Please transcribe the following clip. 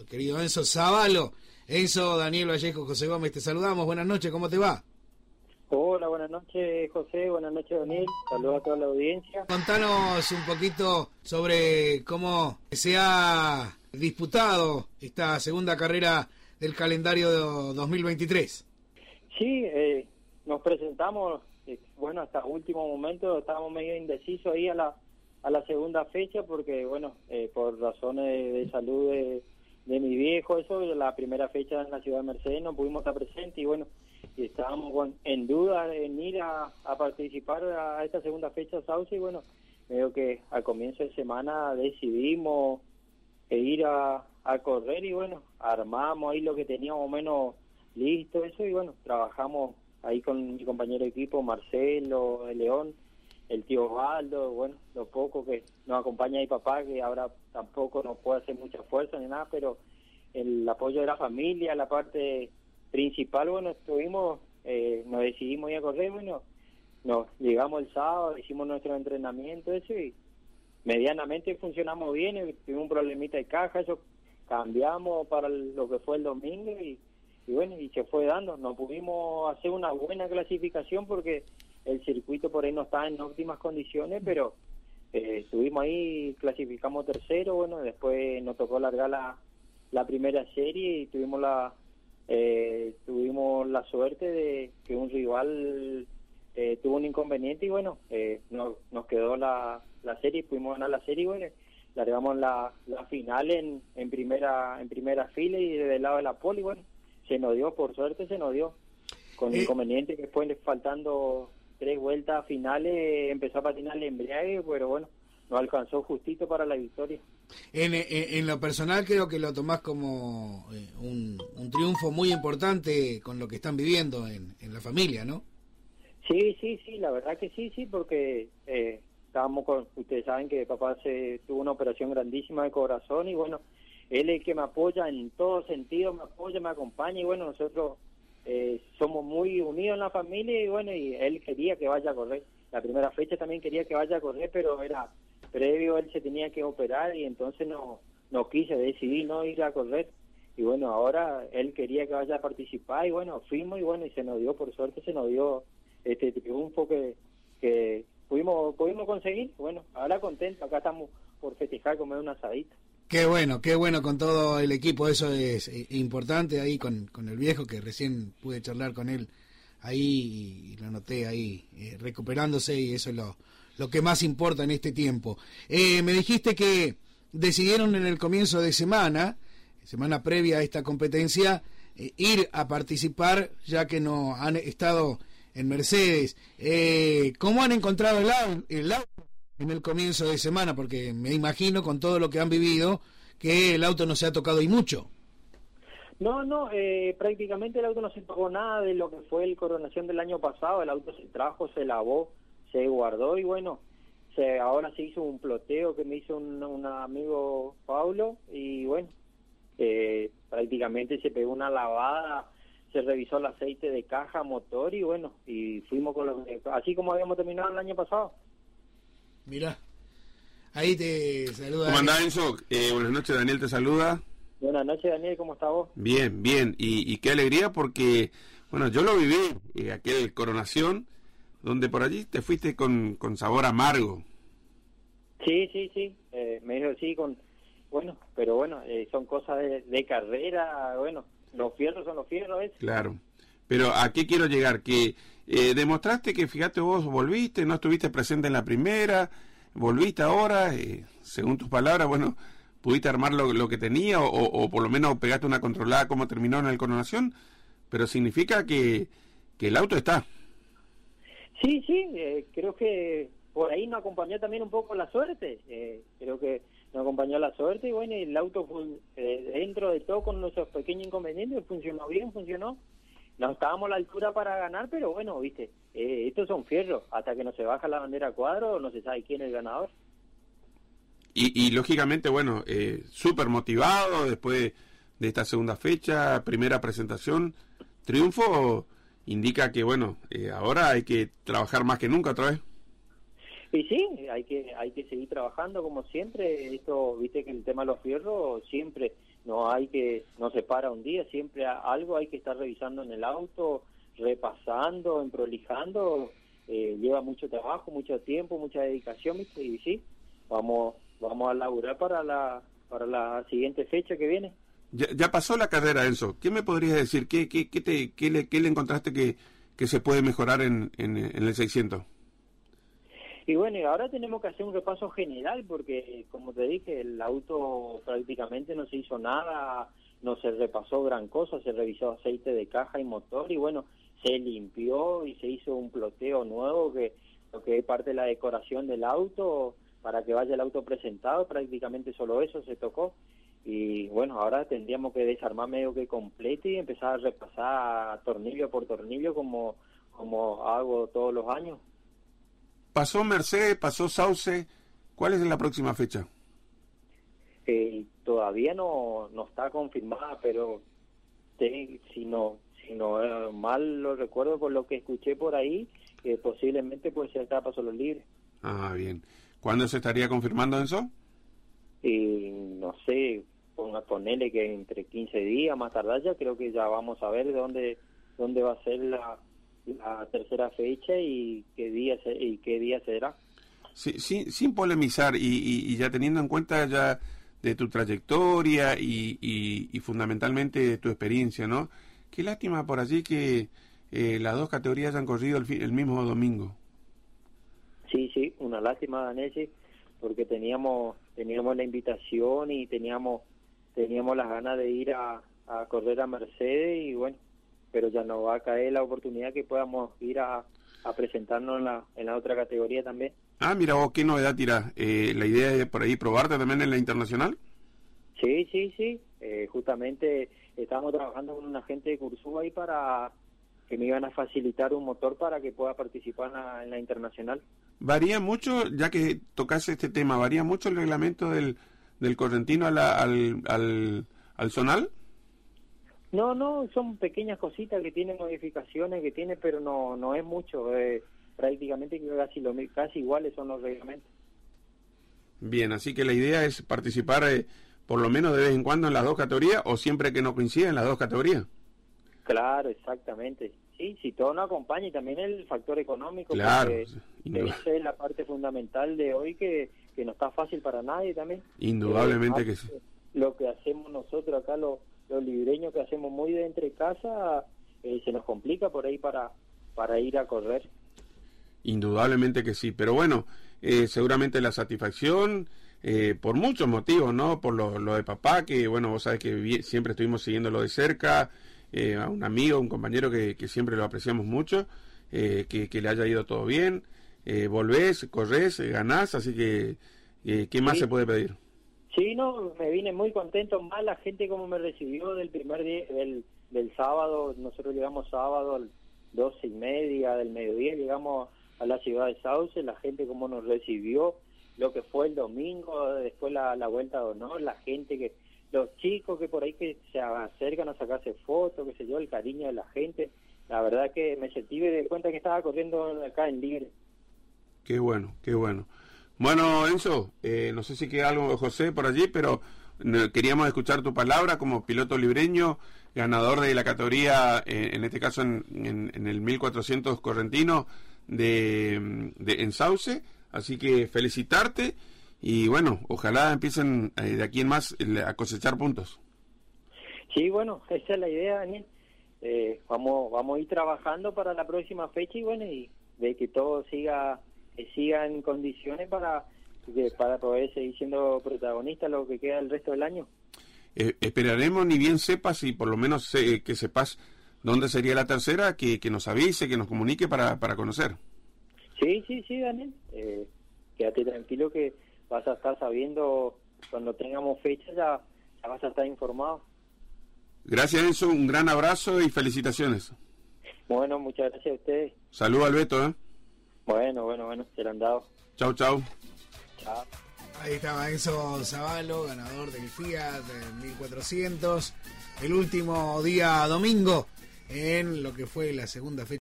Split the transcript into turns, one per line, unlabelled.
querido Enzo Zavalo. Enzo, Daniel Vallejo, José Gómez, te saludamos. Buenas noches, ¿cómo te va?
Hola, buenas noches José, buenas noches Daniel, saludos a toda la audiencia.
Contanos un poquito sobre cómo se ha disputado esta segunda carrera del calendario de 2023.
Sí, nos presentamos, bueno, hasta último momento estábamos medio indecisos ahí a la segunda fecha porque, bueno, por razones de salud de mi viejo, eso, la primera fecha en la ciudad de Mercedes no pudimos estar presentes y bueno, estábamos en duda en ir a participar a esta segunda fecha Sauce y bueno, veo que al comienzo de semana decidimos ir a correr y bueno, armamos ahí lo que teníamos menos listo eso y bueno, trabajamos ahí con mi compañero de equipo Marcelo, el León, el tío Osvaldo, bueno, lo poco que nos acompaña mi papá, que ahora tampoco nos puede hacer mucha fuerza ni nada, pero el apoyo de la familia, la parte principal, bueno, nos decidimos ir a correr, bueno, nos llegamos el sábado, hicimos nuestro entrenamiento, eso, y medianamente funcionamos bien, tuvimos un problemita de caja, eso cambiamos para lo que fue el domingo, y bueno, y se fue dando, no pudimos hacer una buena clasificación porque el circuito por ahí no estaba en óptimas condiciones, pero estuvimos ahí, clasificamos tercero, bueno, después nos tocó largar la primera serie y tuvimos la suerte de que un rival tuvo un inconveniente y bueno, nos quedó la serie, pudimos ganar la serie y bueno, largamos la final en primera fila y del lado de la pole y bueno, se nos dio, por suerte se nos dio, con inconveniente que después faltando 3 vueltas finales empezó a patinar el embriague, pero bueno, nos alcanzó justito para la victoria.
En lo personal creo que lo tomás como un triunfo muy importante con lo que están viviendo en la familia, ¿no?
Sí, la verdad que sí, porque estábamos ustedes saben que papá tuvo una operación grandísima de corazón y bueno, él es el que me apoya en todo sentido, me apoya, me acompaña y bueno, nosotros somos muy unidos en la familia y bueno, y él quería que vaya a correr. La primera fecha también quería que vaya a correr, pero era previo, él se tenía que operar y entonces no quise, decidí no ir a correr. Y bueno, ahora él quería que vaya a participar y bueno, fuimos y bueno, y se nos dio, por suerte se nos dio este triunfo que pudimos conseguir. Bueno, ahora contento, acá estamos por festejar, comer un asadito.
Qué bueno con todo el equipo, eso es importante ahí con el viejo que recién pude charlar con él ahí y lo noté ahí recuperándose y eso es lo que más importa en este tiempo. Me dijiste que decidieron en el comienzo de semana previa a esta competencia, ir a participar ya que no han estado en Mercedes. ¿Cómo han encontrado el auto en el comienzo de semana? Porque me imagino con todo lo que han vivido que el auto no se ha tocado y mucho.
No, prácticamente el auto no se tocó nada de lo que fue el coronación del año pasado, el auto se trajo, se lavó, se guardó y bueno, ahora se hizo un ploteo que me hizo un amigo Paulo y bueno, prácticamente se pegó una lavada, se revisó el aceite de caja, motor y bueno, y fuimos así como habíamos terminado el año pasado.
Mirá, ahí te saluda.
¿Cómo andás, Enzo? Buenas noches, Daniel te saluda.
Buenas noches, Daniel, ¿cómo estás vos?
Bien, y qué alegría porque, bueno, yo lo viví, aquel coronación, donde por allí te fuiste con sabor amargo.
Sí, me dijo sí, bueno, pero bueno, son cosas de carrera, bueno, los fierros son los fierros, ¿ves?
Claro, pero ¿a qué quiero llegar? Que demostraste que, fíjate vos, volviste, no estuviste presente en la primera, volviste ahora, según tus palabras, bueno, pudiste armar lo que tenía o por lo menos pegaste una controlada como terminó en el coronación, pero significa que el auto está.
Sí, creo que por ahí nos acompañó también un poco la suerte, creo que nos acompañó la suerte y bueno, el auto dentro de todo con nuestros pequeños inconvenientes funcionó bien, no estábamos a la altura para ganar, pero bueno, viste, estos son fierros, hasta que no se baja la bandera a cuadro no se sabe quién es el ganador.
Y lógicamente, bueno, súper motivado después de esta segunda fecha, primera presentación, triunfo, indica que, bueno, ahora hay que trabajar más que nunca otra vez.
Y sí, hay que seguir trabajando como siempre. Esto, viste que el tema de los fierros siempre no se para un día, siempre algo hay que estar revisando en el auto, repasando, emprolijando, lleva mucho trabajo, mucho tiempo, mucha dedicación, ¿viste? Y sí, vamos a laburar para la siguiente fecha que viene.
Ya pasó la carrera, Enzo. ¿Qué me podrías decir? ¿Qué le encontraste que se puede mejorar en el 600?
Y bueno, y ahora tenemos que hacer un repaso general porque, como te dije, el auto prácticamente no se hizo nada, no se repasó gran cosa, se revisó aceite de caja y motor y bueno, se limpió y se hizo un ploteo nuevo lo que es parte de la decoración del auto para que vaya el auto presentado, prácticamente solo eso se tocó. Y bueno, ahora tendríamos que desarmar medio que completo y empezar a repasar tornillo por tornillo como hago todos los años.
Pasó Mercedes, pasó Sauce. ¿Cuál es la próxima fecha?
Todavía no está confirmada, pero si no mal lo recuerdo por lo que escuché por ahí, posiblemente puede ser etapa solo libre.
Ah, bien. ¿Cuándo se estaría confirmando eso?
No sé, ponele que entre 15 días más tardar ya creo que ya vamos a ver dónde va a ser la tercera fecha y qué día será.
Sí, sin polemizar y ya teniendo en cuenta ya de tu trayectoria y fundamentalmente tu experiencia, ¿no? Qué lástima por allí que las dos categorías hayan corrido el mismo domingo.
Sí, una lástima, Danesi, porque teníamos la invitación y teníamos las ganas de ir a correr a Mercedes y bueno, pero ya nos va a caer la oportunidad que podamos ir a presentarnos en la otra categoría también.
Ah, mira vos, qué novedad tirás. ¿La idea es por ahí probarte también en la internacional?
Sí. Justamente estamos trabajando con una gente de Cursúa ahí para que me iban a facilitar un motor para que pueda participar en la internacional.
¿Varía mucho, ya que tocas este tema, varía mucho el reglamento del correntino al zonal?
No, son pequeñas cositas que tienen modificaciones, pero no es mucho. Prácticamente casi iguales son los reglamentos.
Bien, así que la idea es participar por lo menos de vez en cuando en las dos categorías o siempre que no coincida en las dos categorías.
Claro, exactamente. Sí, si todo no acompaña y también el factor económico.
Claro.
Esa es la parte fundamental de hoy que no está fácil para nadie también.
Indudablemente que sí.
Lo que hacemos nosotros acá, los libreños que hacemos muy de entre casa, se nos complica por ahí para ir a correr.
Indudablemente que sí, pero bueno, seguramente la satisfacción por muchos motivos, ¿no? Por lo de papá, que bueno, vos sabés que siempre estuvimos siguiéndolo de cerca, a un amigo, un compañero que siempre lo apreciamos mucho, que le haya ido todo bien, volvés, corres, ganás, así que ¿qué más se puede pedir?
Sí, no, me vine muy contento, más la gente como me recibió del primer día, del sábado. Nosotros llegamos sábado a las 12:30 del mediodía, llegamos a la ciudad de Sauce, la gente como nos recibió, lo que fue el domingo, después la vuelta de honor, la gente los chicos que por ahí que se acercan a sacarse fotos, qué sé yo, el cariño de la gente, la verdad que me sentí de cuenta que estaba corriendo acá en libre.
Qué bueno. Bueno, Enzo, no sé si queda algo, José, por allí, pero queríamos escuchar tu palabra como piloto libreño, ganador de la categoría, en este caso en el 1400 correntino en Sauce, así que felicitarte y bueno, ojalá empiecen de aquí en más a cosechar puntos. Sí,
bueno, esa es la idea, Daniel. Vamos a ir trabajando para la próxima fecha y bueno, y de que todo siga en condiciones para poder seguir siendo protagonista lo que queda el resto del año.
Esperaremos, ni bien sepas y por lo menos que sepas dónde sería la tercera, que nos avise, que nos comunique para conocer.
Sí, Daniel. Quédate tranquilo que vas a estar sabiendo cuando tengamos fecha, ya vas a estar informado.
Gracias, Enzo, un gran abrazo y felicitaciones.
Bueno, muchas gracias a ustedes.
Saludos al Beto,
Bueno, se lo han dado.
Chau.
Chao.
Ahí estaba Enzo Zavalo, ganador del Fiat 1400, el último día domingo en lo que fue la segunda fecha.